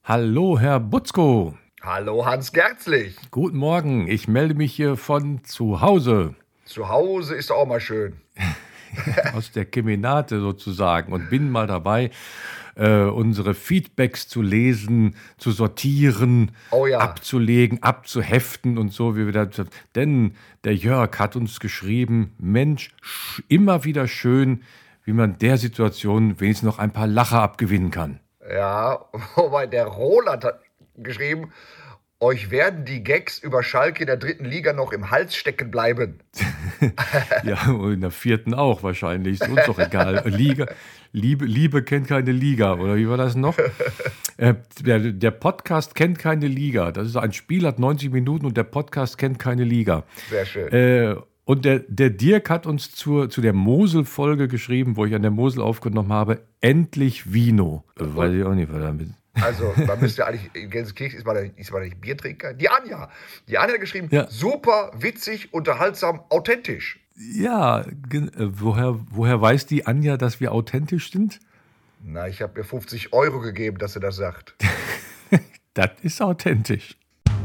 Hallo, Herr Butzko. Hallo, Hans Gerzlich. Guten Morgen, ich melde mich hier von zu Hause. Zu Hause ist auch mal schön. Aus der Kemenate sozusagen und bin mal dabei, unsere Feedbacks zu lesen, zu sortieren, abzulegen, abzuheften und so. Denn der Jörg hat uns geschrieben, Mensch, immer wieder schön, wie man der Situation wenigstens noch ein paar Lacher abgewinnen kann. Ja, wobei der Roland hat geschrieben, euch werden die Gags über Schalke in der 3. Liga noch im Hals stecken bleiben. Ja, und in der 4. auch wahrscheinlich. Ist uns doch egal. Liebe kennt keine Liga, oder wie war das noch? Der Podcast kennt keine Liga. Das ist ein Spiel, hat 90 Minuten und der Podcast kennt keine Liga. Sehr schön. Und der Dirk hat uns zu der Mosel-Folge geschrieben, wo ich an der Mosel aufgenommen habe, endlich Vino. Weiß ich auch nicht, was damit. Also, man müsste ja eigentlich, in Gelsenkirchen ist man nicht Biertrinker. Die Anja hat geschrieben, super, witzig, unterhaltsam, authentisch. Ja, woher weiß die Anja, dass wir authentisch sind? Na, ich habe ihr 50 € gegeben, dass sie das sagt. Das ist authentisch.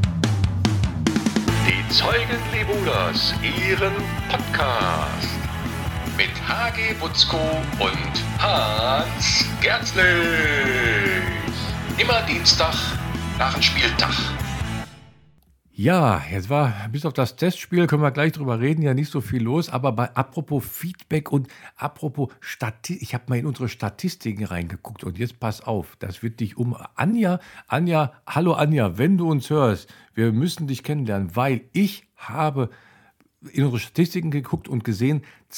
Die Zeugen Lebuders, ihren Podcast. Mit HG Butzko und Hans Gerzlich. Immer Dienstag nach dem Spieltag. Ja, jetzt war bis auf das Testspiel, können wir gleich drüber reden, ja nicht so viel los. Aber apropos Feedback und apropos Statistik, ich habe mal in unsere Statistiken reingeguckt und jetzt pass auf, das wird dich Anja, hallo Anja, wenn du uns hörst, wir müssen dich kennenlernen, weil ich habe in unsere Statistiken geguckt und gesehen,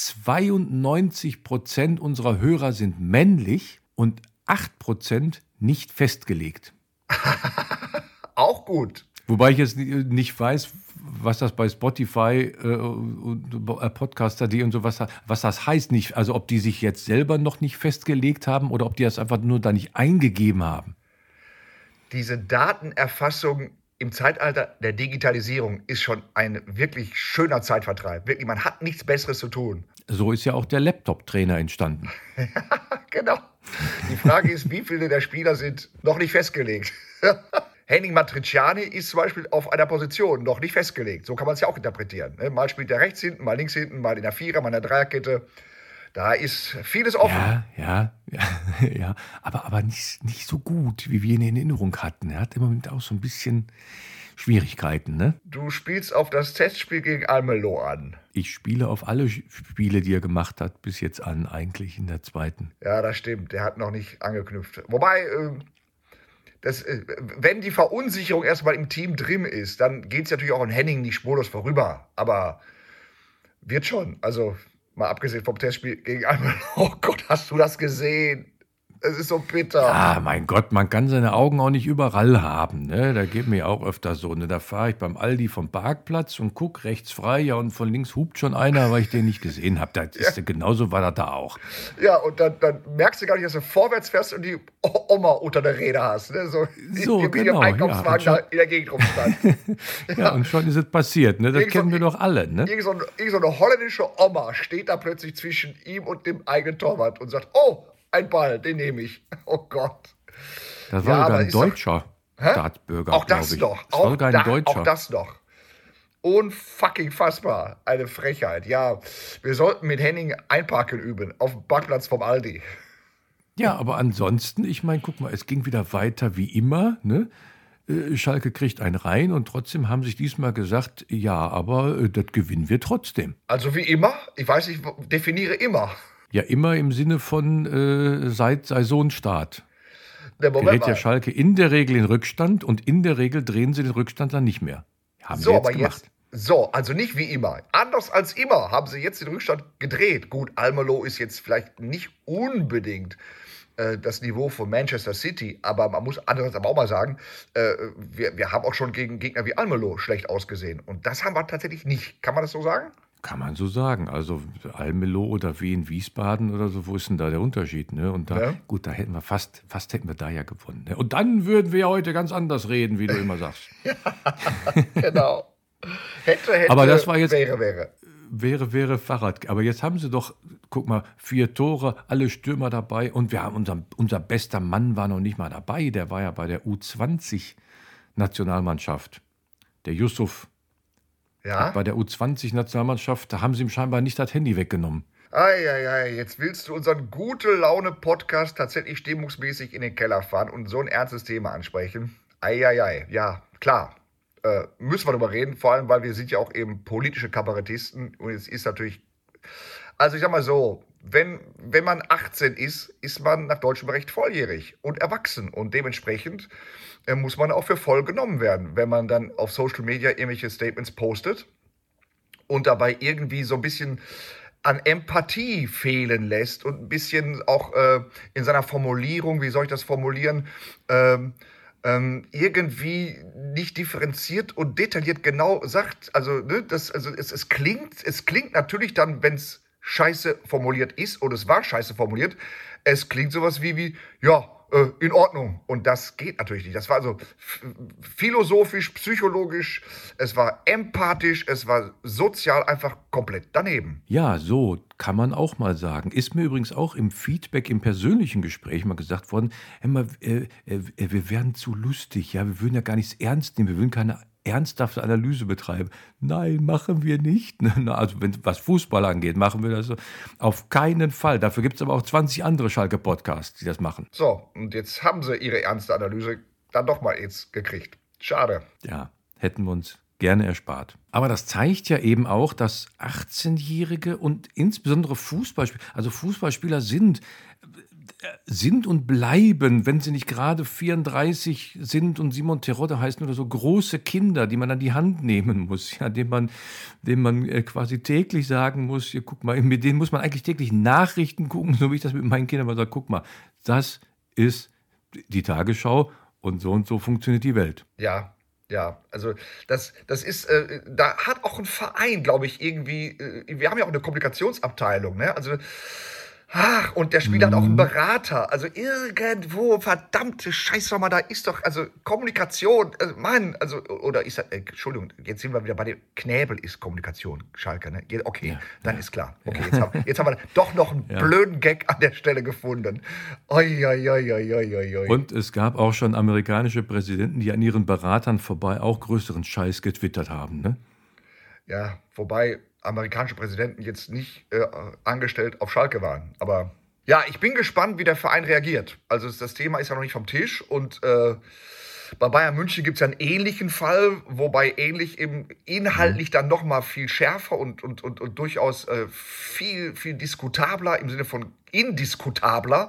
92% unserer Hörer sind männlich und 8% nicht festgelegt. Auch gut. Wobei ich jetzt nicht weiß, was das bei Spotify Podcaster.de und so was das heißt nicht. Also ob die sich jetzt selber noch nicht festgelegt haben oder ob die das einfach nur da nicht eingegeben haben. Diese Datenerfassung im Zeitalter der Digitalisierung ist schon ein wirklich schöner Zeitvertreib. Wirklich, man hat nichts Besseres zu tun. So ist ja auch der Laptop-Trainer entstanden. Genau. Die Frage ist, wie viele der Spieler sind noch nicht festgelegt? Henning Matriciani ist zum Beispiel auf einer Position noch nicht festgelegt. So kann man es ja auch interpretieren. Mal spielt er rechts hinten, mal links hinten, mal in der Vierer, mal in der Dreierkette. Da ist vieles offen. Ja. Aber nicht so gut, wie wir ihn in Erinnerung hatten. Er hat im Moment auch so ein bisschen Schwierigkeiten, ne? Du spielst auf das Testspiel gegen Almelo an. Ich spiele auf alle Spiele, die er gemacht hat, bis jetzt an, eigentlich in der 2. Ja, das stimmt. Der hat noch nicht angeknüpft. Wobei, wenn die Verunsicherung erstmal im Team drin ist, dann geht es natürlich auch an Henning nicht spurlos vorüber. Aber wird schon. Also, mal abgesehen vom Testspiel gegen Almelo. Oh Gott, hast du das gesehen? Es ist so bitter. Ja, mein Gott, man kann seine Augen auch nicht überall haben. Ne? Da geht mir auch öfter so. Ne? Da fahre ich beim Aldi vom Parkplatz und gucke rechts frei. Ja, und von links hupt schon einer, weil ich den nicht gesehen habe. Genauso war das da auch. Ja, und dann merkst du gar nicht, dass du vorwärts fährst und die Oma unter der Räder hast. Ne? So genau. Im Einkaufswagen da in der Gegend rumstand. Ja, und schon ist es passiert. Ne? Das kennen wir doch alle. Ne? Irgend so eine holländische Oma steht da plötzlich zwischen ihm und dem eigenen Torwart und sagt, oh, ein Ball, den nehme ich. Oh Gott. Das war sogar ein deutscher Staatsbürger, auch das ich. noch. Das war sogar ein Deutscher. Auch das noch. Unfucking fassbar. Eine Frechheit. Ja, wir sollten mit Henning einparken üben. Auf dem Parkplatz vom Aldi. Ja, aber ansonsten, ich meine, guck mal, es ging wieder weiter wie immer, ne? Schalke kriegt einen rein und trotzdem haben sich diesmal gesagt, ja, aber das gewinnen wir trotzdem. Also wie immer? Ich weiß nicht, definiere immer. Ja, immer im Sinne von seit Saisonstart. Gerät ja Schalke in der Regel in Rückstand und in der Regel drehen sie den Rückstand dann nicht mehr. Haben sie jetzt gemacht. Also nicht wie immer. Anders als immer haben sie jetzt den Rückstand gedreht. Gut, Almelo ist jetzt vielleicht nicht unbedingt das Niveau von Manchester City, aber man muss andererseits aber auch mal sagen, wir haben auch schon gegen Gegner wie Almelo schlecht ausgesehen. Und das haben wir tatsächlich nicht. Kann man das so sagen? Kann man so sagen. Also Almelo oder Wien Wiesbaden oder so, wo ist denn da der Unterschied? Ne? Und da, gut, da hätten wir fast hätten wir da ja gewonnen. Ne? Und dann würden wir ja heute ganz anders reden, wie du immer sagst. Genau. Hätte, aber das war jetzt, wäre. wäre Fahrrad. Aber jetzt haben sie doch, guck mal, 4 Tore, alle Stürmer dabei. Und wir haben unser bester Mann war noch nicht mal dabei. Der war ja bei der U20-Nationalmannschaft. Der Yusuf. Ja? Bei der U20-Nationalmannschaft, da haben sie ihm scheinbar nicht das Handy weggenommen. Jetzt willst du unseren Gute-Laune-Podcast tatsächlich stimmungsmäßig in den Keller fahren und so ein ernstes Thema ansprechen. Ja, klar. Müssen wir darüber reden, vor allem, weil wir sind ja auch eben politische Kabarettisten und es ist natürlich, also ich sag mal so, wenn man 18 ist, ist man nach deutschem Recht volljährig und erwachsen und dementsprechend muss man auch für voll genommen werden, wenn man dann auf Social Media irgendwelche Statements postet und dabei irgendwie so ein bisschen an Empathie fehlen lässt und ein bisschen auch in seiner Formulierung, wie soll ich das formulieren, irgendwie nicht differenziert und detailliert genau sagt, also, ne, es klingt natürlich dann, wenn es scheiße formuliert ist und es war scheiße formuliert, es klingt sowas wie in Ordnung. Und das geht natürlich nicht. Das war also philosophisch, psychologisch, es war empathisch, es war sozial einfach komplett daneben. Ja, so kann man auch mal sagen. Ist mir übrigens auch im Feedback, im persönlichen Gespräch mal gesagt worden, wir wären zu lustig, ja, wir würden ja gar nichts ernst nehmen, wir würden keine ernsthafte Analyse betreiben. Nein, machen wir nicht. Also was Fußball angeht, machen wir das so. Auf keinen Fall. Dafür gibt es aber auch 20 andere Schalke-Podcasts, die das machen. So, und jetzt haben sie ihre ernste Analyse dann doch mal jetzt gekriegt. Schade. Ja, hätten wir uns gerne erspart. Aber das zeigt ja eben auch, dass 18-Jährige und insbesondere Fußballspieler sind und bleiben, wenn sie nicht gerade 34 sind und Simon Terodde heißen oder so, große Kinder, die man an die Hand nehmen muss, ja, denen man quasi täglich sagen muss, hier, guck mal, mit denen muss man eigentlich täglich Nachrichten gucken, so wie ich das mit meinen Kindern mal sage, guck mal, das ist die Tagesschau und so funktioniert die Welt. Ja, also das ist, da hat auch ein Verein, glaube ich, irgendwie, wir haben ja auch eine Kommunikationsabteilung, ne, also und der Spieler hat auch einen Berater. Also irgendwo, verdammte Scheiße nochmal, da ist doch, also Kommunikation, Mann, also, oder ist das, Entschuldigung, jetzt sind wir wieder bei dem Knäbel ist Kommunikation, Schalke, ne? Okay, ja, dann ist klar. Okay, jetzt haben wir doch noch einen blöden Gag an der Stelle gefunden. Oi. Und es gab auch schon amerikanische Präsidenten, die an ihren Beratern vorbei auch größeren Scheiß getwittert haben, ne? Ja, wobei amerikanische Präsidenten jetzt nicht angestellt auf Schalke waren. Aber ja, ich bin gespannt, wie der Verein reagiert. Also das Thema ist ja noch nicht vom Tisch. Und bei Bayern München gibt es ja einen ähnlichen Fall, wobei ähnlich eben inhaltlich dann noch mal viel schärfer und durchaus viel diskutabler, im Sinne von indiskutabler.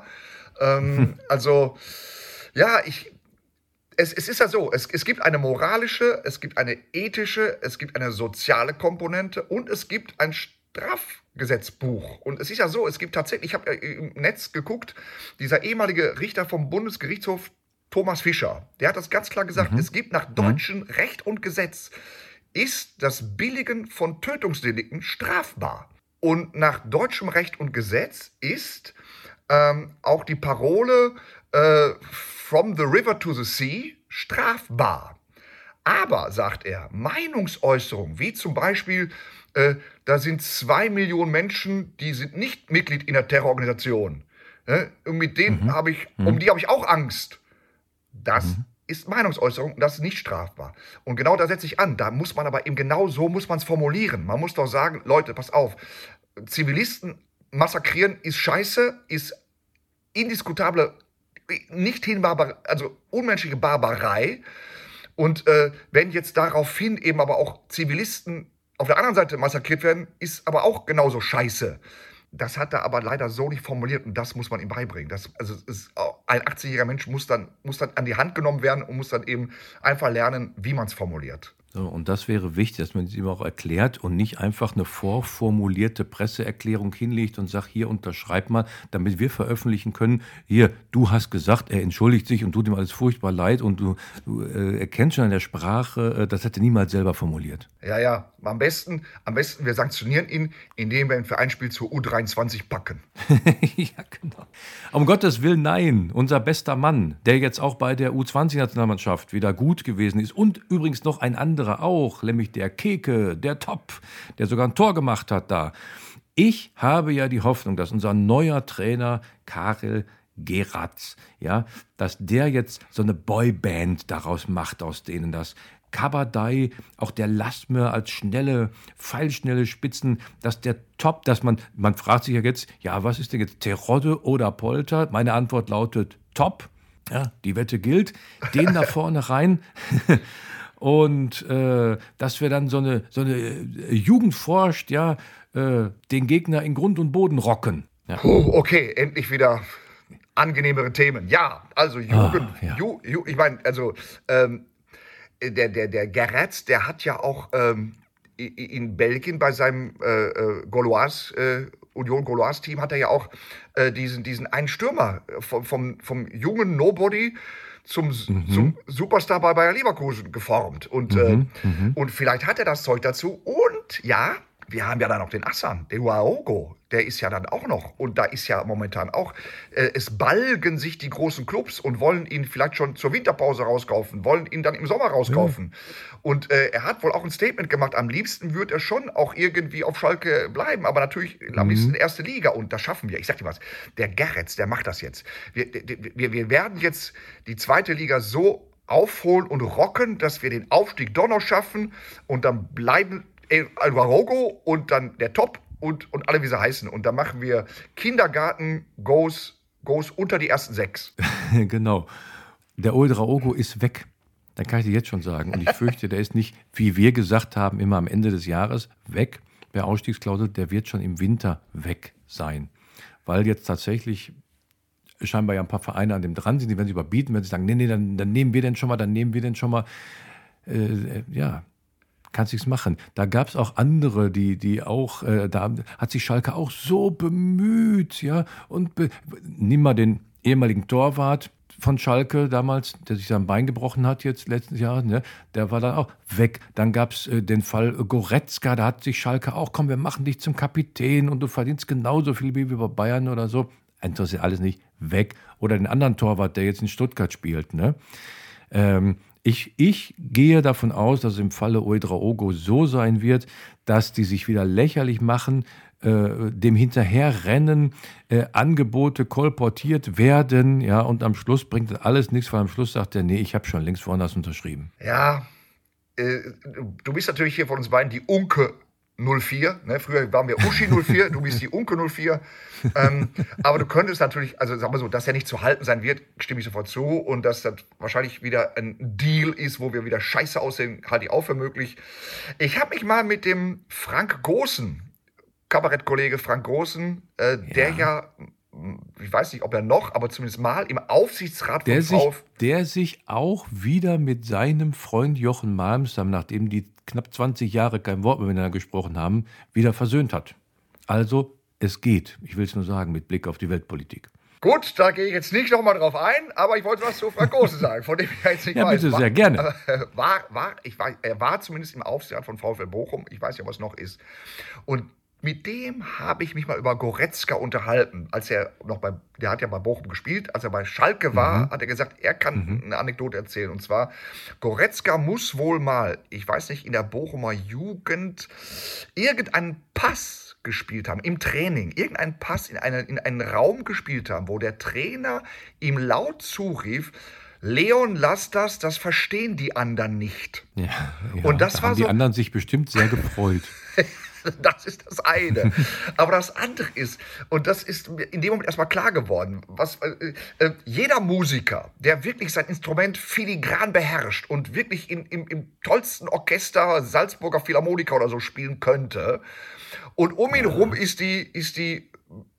Also ja, Es ist ja so, es gibt eine moralische, es gibt eine ethische, es gibt eine soziale Komponente und es gibt ein Strafgesetzbuch. Und es ist ja so, es gibt tatsächlich, ich habe im Netz geguckt, dieser ehemalige Richter vom Bundesgerichtshof, Thomas Fischer, der hat das ganz klar gesagt, es gibt nach deutschem Recht und Gesetz, ist das Billigen von Tötungsdelikten strafbar. Und nach deutschem Recht und Gesetz ist auch die Parole From the River to the Sea strafbar. Aber, sagt er, Meinungsäußerung, wie zum Beispiel, da sind 2 Millionen Menschen, die sind nicht Mitglied in der Terrororganisation. Und mit denen um die habe ich auch Angst. Das ist Meinungsäußerung und das ist nicht strafbar. Und genau da setze ich an. Da muss man aber eben genau so muss man es formulieren. Man muss doch sagen, Leute, pass auf, Zivilisten massakrieren ist scheiße, ist indiskutable, nicht hinbarbar, also unmenschliche Barbarei. Und wenn jetzt daraufhin eben aber auch Zivilisten auf der anderen Seite massakriert werden, ist aber auch genauso scheiße. Das hat er aber leider so nicht formuliert und das muss man ihm beibringen. Ein 18-jähriger Mensch muss dann an die Hand genommen werden und muss dann eben einfach lernen, wie man es formuliert. So, und das wäre wichtig, dass man es ihm auch erklärt und nicht einfach eine vorformulierte Presseerklärung hinlegt und sagt, hier unterschreib mal, damit wir veröffentlichen können, hier, du hast gesagt, er entschuldigt sich und tut ihm alles furchtbar leid und du erkennst schon an der Sprache, das hat er niemals selber formuliert. Ja, am besten, wir sanktionieren ihn, indem wir ihn für ein Spiel zur U23 packen. Ja, genau. Um Gottes Willen, nein. Unser bester Mann, der jetzt auch bei der U20-Nationalmannschaft wieder gut gewesen ist und übrigens noch ein anderer andere auch, nämlich der Keke, der Top, der sogar ein Tor gemacht hat da. Ich habe ja die Hoffnung, dass unser neuer Trainer Karel Geratz, ja, dass der jetzt so eine Boyband daraus macht, aus denen das Kabadai, auch der Lasme als pfeilschnelle Spitzen, dass der Top, dass man fragt sich ja jetzt, ja, was ist denn jetzt, Terodde oder Polter? Meine Antwort lautet Top, ja, die Wette gilt, den da vorne rein und dass wir dann so eine Jugend forscht, ja, den Gegner in Grund und Boden rocken. Ja. Okay, endlich wieder angenehmere Themen. Ja, also Jugend, ich meine, also der Geratz, der hat ja auch in Belgien bei seinem Union Gauloise-Team hat er ja auch diesen einen Stürmer vom jungen Nobody zum Superstar bei Bayer Leverkusen geformt. Und vielleicht hat er das Zeug dazu. Und ja, wir haben ja dann noch den Hassan, den Ouedraogo, der ist ja dann auch noch. Und da ist ja momentan auch, es balgen sich die großen Clubs und wollen ihn vielleicht schon zur Winterpause rauskaufen, wollen ihn dann im Sommer rauskaufen. Und er hat wohl auch ein Statement gemacht, am liebsten würde er schon auch irgendwie auf Schalke bleiben, aber natürlich am liebsten in der ersten Liga. Und das schaffen wir. Ich sag dir was, der Geratz, der macht das jetzt. Wir werden jetzt die zweite Liga so aufholen und rocken, dass wir den Aufstieg doch noch schaffen und dann bleiben Ouedraogo und dann der Top und alle, wie sie heißen. Und da machen wir Kindergarten goes unter die ersten 6. Genau. Der Ouedraogo ist weg. Da kann ich dir jetzt schon sagen. Und ich fürchte, der ist nicht, wie wir gesagt haben, immer am Ende des Jahres weg. Der Ausstiegsklausel, der wird schon im Winter weg sein. Weil jetzt tatsächlich scheinbar ja ein paar Vereine an dem dran sind, die werden sich überbieten, wenn sie sagen, nee, dann nehmen wir den schon mal, ja, kannst nichts machen. Da gab es auch andere, die auch, da hat sich Schalke auch so bemüht, ja, und nimm mal den ehemaligen Torwart von Schalke damals, der sich sein Bein gebrochen hat jetzt letztes Jahr, ne, der war dann auch weg. Dann gab es den Fall Goretzka, da hat sich Schalke auch, komm, wir machen dich zum Kapitän und du verdienst genauso viel wie bei Bayern oder so. Interessiert alles nicht, weg. Oder den anderen Torwart, der jetzt in Stuttgart spielt, ne. Ich gehe davon aus, dass es im Falle Ouedraogo so sein wird, dass die sich wieder lächerlich machen, dem hinterherrennen, Angebote kolportiert werden, ja, und am Schluss bringt das alles nichts, weil am Schluss sagt er, nee, ich habe schon längst woanders unterschrieben. Ja, du bist natürlich hier von uns beiden die Unke 04, ne? Früher waren wir Uschi 04, du bist die Unke 04. Aber du könntest natürlich, also sagen wir so, dass er nicht zu halten sein wird, stimme ich sofort zu. Und dass das wahrscheinlich wieder ein Deal ist, wo wir wieder scheiße aussehen, halte ich auch für möglich. Ich habe mich mal mit dem Frank Goossen, Kabarettkollege Frank Goossen, der ja, ich weiß nicht, ob er noch, aber zumindest mal im Aufsichtsrat von der sich auch wieder mit seinem Freund Jochen Malmstam, nachdem die knapp 20 Jahre kein Wort mehr miteinander gesprochen haben, wieder versöhnt hat. Also, es geht. Ich will es nur sagen, mit Blick auf die Weltpolitik. Gut, da gehe ich jetzt nicht nochmal drauf ein, aber ich wollte was zu Frank Goossen sagen, von dem ich jetzt nicht weiß. Ja, bitte, sehr gerne. Er war zumindest im Aufsichtsrat von VfL Bochum, ich weiß ja, was noch ist. Und mit dem habe ich mich mal über Goretzka unterhalten, der hat ja bei Bochum gespielt, als er bei Schalke war, hat er gesagt, er kann eine Anekdote erzählen. Und zwar, Goretzka muss wohl mal, ich weiß nicht, in der Bochumer Jugend irgendeinen Pass gespielt haben, im Training, irgendeinen Pass in einen Raum gespielt haben, wo der Trainer ihm laut zurief, Leon, lass das verstehen die anderen nicht. Ja, und das da war haben die anderen sich bestimmt sehr gefreut. Das ist das eine. Aber das andere ist, und das ist in dem Moment erstmal klar geworden, jeder Musiker, der wirklich sein Instrument filigran beherrscht und wirklich im tollsten Orchester, Salzburger Philharmoniker oder so spielen könnte, und um ihn rum ist die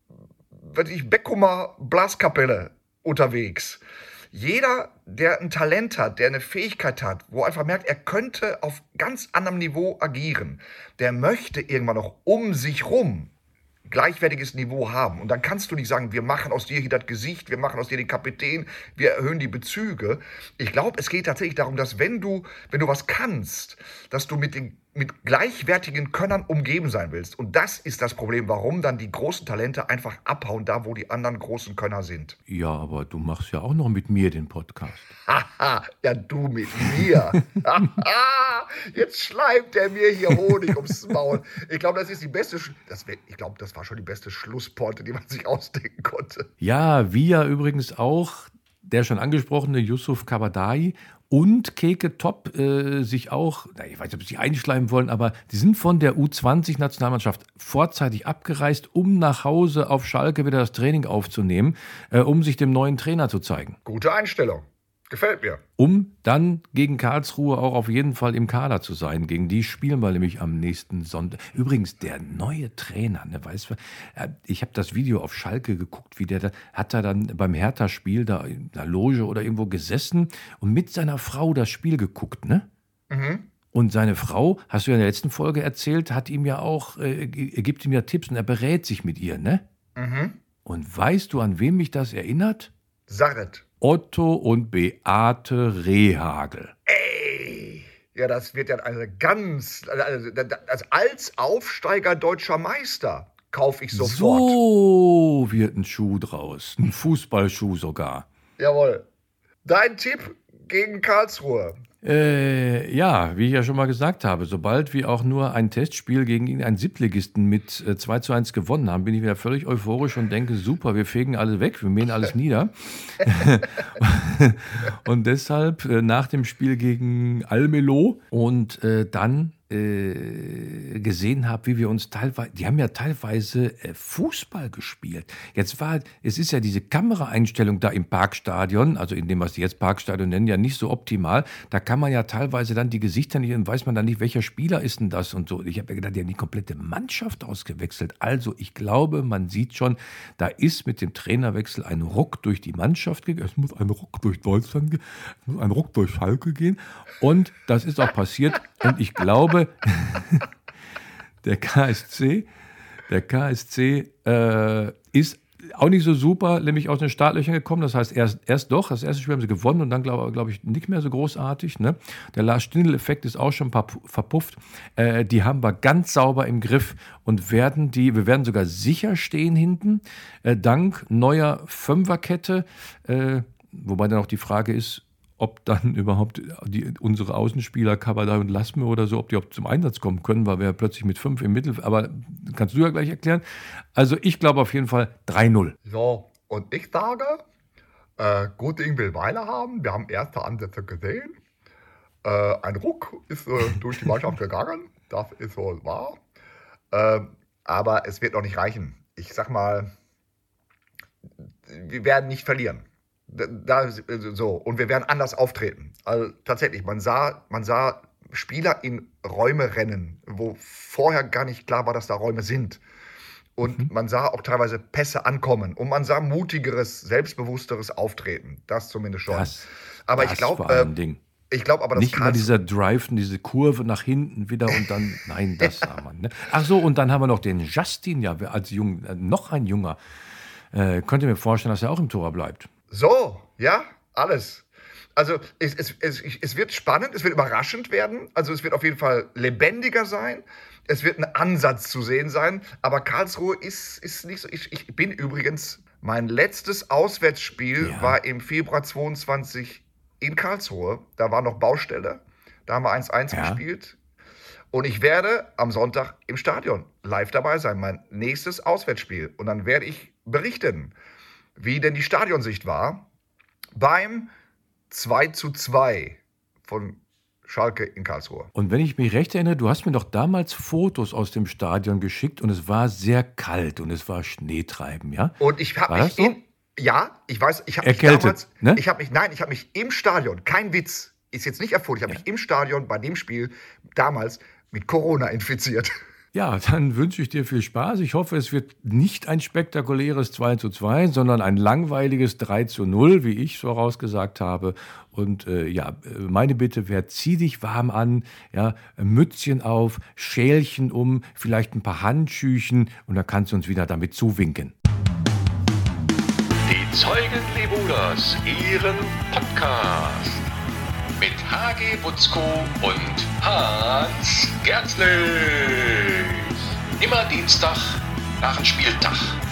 Beckumer Blaskapelle unterwegs. Jeder, der ein Talent hat, der eine Fähigkeit hat, wo einfach merkt, er könnte auf ganz anderem Niveau agieren, der möchte irgendwann noch um sich rum gleichwertiges Niveau haben. Und dann kannst du nicht sagen, wir machen aus dir hier das Gesicht, wir machen aus dir den Kapitän, wir erhöhen die Bezüge. Ich glaube, es geht tatsächlich darum, dass wenn du was kannst, dass du mit mit gleichwertigen Könnern umgeben sein willst. Und das ist das Problem, warum dann die großen Talente einfach abhauen, da wo die anderen großen Könner sind. Ja, aber du machst ja auch noch mit mir den Podcast. Haha, ja, du mit mir. Jetzt schleimt er mir hier Honig ums Maul. Ich glaube, das ist die beste, das war schon die beste Schlussporte, die man sich ausdenken konnte. Ja, wie ja übrigens auch der schon angesprochene Yusuf Kabadai und Keke Top sich auch, ich weiß nicht, ob sie einschleimen wollen, aber die sind von der U20-Nationalmannschaft vorzeitig abgereist, um nach Hause auf Schalke wieder das Training aufzunehmen, um sich dem neuen Trainer zu zeigen. Gute Einstellung. Gefällt mir. Um dann gegen Karlsruhe auch auf jeden Fall im Kader zu sein. Gegen die spielen wir nämlich am nächsten Sonntag. Übrigens, der neue Trainer, ne, weißt du, ich habe das Video auf Schalke geguckt, wie hat er dann beim Hertha-Spiel da in der Loge oder irgendwo gesessen und mit seiner Frau das Spiel geguckt, ne? Mhm. Und seine Frau, hast du ja in der letzten Folge erzählt, hat ihm ja auch, gibt ihm ja Tipps und er berät sich mit ihr, ne? Mhm. Und weißt du, an wen mich das erinnert? Sag es. Otto und Beate Rehhagel. Ey, ja, das wird ja als Aufsteiger deutscher Meister kaufe ich sofort. So wird ein Schuh draus, ein Fußballschuh sogar. Jawohl. Dein Tipp gegen Karlsruhe? Ja, wie ich ja schon mal gesagt habe, sobald wir auch nur ein Testspiel gegen einen Siebtligisten mit 2:1 gewonnen haben, bin ich wieder völlig euphorisch und denke, super, wir fegen alle weg, wir mähen alles nieder. Und deshalb nach dem Spiel gegen Almelo und dann gesehen habe, wie wir uns teilweise, die haben ja teilweise Fußball gespielt. Es ist ja diese Kameraeinstellung da im Parkstadion, also in dem, was die jetzt Parkstadion nennen, ja nicht so optimal. Da kann man ja teilweise dann die Gesichter nicht, und weiß man dann nicht, welcher Spieler ist denn das und so. Ich habe ja gedacht, die haben die komplette Mannschaft ausgewechselt. Also ich glaube, man sieht schon, da ist mit dem Trainerwechsel ein Ruck durch die Mannschaft gegangen. Es muss ein Ruck durch Deutschland gehen, es muss ein Ruck durch Schalke gehen. Und das ist auch passiert. Und ich glaube, der KSC ist auch nicht so super, nämlich aus den Startlöchern gekommen. Das heißt, das erste Spiel haben sie gewonnen und dann, glaube ich, nicht mehr so großartig. Ne? Der Lars-Stindl-Effekt ist auch schon verpufft. Die haben wir ganz sauber im Griff und wir werden sogar sicher stehen hinten, dank neuer Fünferkette. Wobei dann auch die Frage ist, ob dann überhaupt unsere Außenspieler Kabadai und Lasme oder so, ob die auch zum Einsatz kommen können, weil wir plötzlich mit 5 im Mittel, aber kannst du ja gleich erklären. Also ich glaube auf jeden Fall 3-0. So, und ich sage, gut Ding will Weile haben. Wir haben erste Ansätze gesehen. Ein Ruck ist durch die Mannschaft gegangen. Das ist wohl wahr. Aber es wird noch nicht reichen. Ich sag mal, wir werden nicht verlieren. Und wir werden anders auftreten. Also tatsächlich, man sah Spieler in Räume rennen, wo vorher gar nicht klar war, dass da Räume sind. Und man sah auch teilweise Pässe ankommen. Und man sah mutigeres, selbstbewussteres Auftreten. Das zumindest schon. Aber ich glaube, das nicht immer dieser Drive, diese Kurve nach hinten wieder und dann, nein, das sah man. Ne? Ach so, und dann haben wir noch den Justin, ja, als noch ein Junger. Könnt ihr mir vorstellen, dass er auch im Tor bleibt? So, ja, alles. Also es wird spannend, es wird überraschend werden. Also es wird auf jeden Fall lebendiger sein. Es wird ein Ansatz zu sehen sein. Aber Karlsruhe ist nicht so. Ich bin übrigens, mein letztes Auswärtsspiel war im Februar 22 in Karlsruhe. Da war noch Baustelle. Da haben wir 1-1 gespielt. Und ich werde am Sonntag im Stadion live dabei sein. Mein nächstes Auswärtsspiel. Und dann werde ich berichten, wie denn die Stadionsicht war beim 2:2 von Schalke in Karlsruhe. Und wenn ich mich recht erinnere, du hast mir doch damals Fotos aus dem Stadion geschickt und es war sehr kalt und es war Schneetreiben, ja? Und ich habe mich ich weiß, ich habe mich damals, ne? Ich habe mich im Stadion, kein Witz, ist jetzt nicht erfunden, ich habe mich im Stadion bei dem Spiel damals mit Corona infiziert. Ja, dann wünsche ich dir viel Spaß. Ich hoffe, es wird nicht ein spektakuläres 2:2, sondern ein langweiliges 3:0, wie ich vorausgesagt habe. Und meine Bitte wäre, zieh dich warm an, ja, Mützchen auf, Schälchen um, vielleicht ein paar Handschüchen und dann kannst du uns wieder damit zuwinken. Die Zeugen Lebuders, Ihren Podcast mit HG Hagi Butzko und Hans Gärtlich. Immer Dienstag nach dem Spieltag.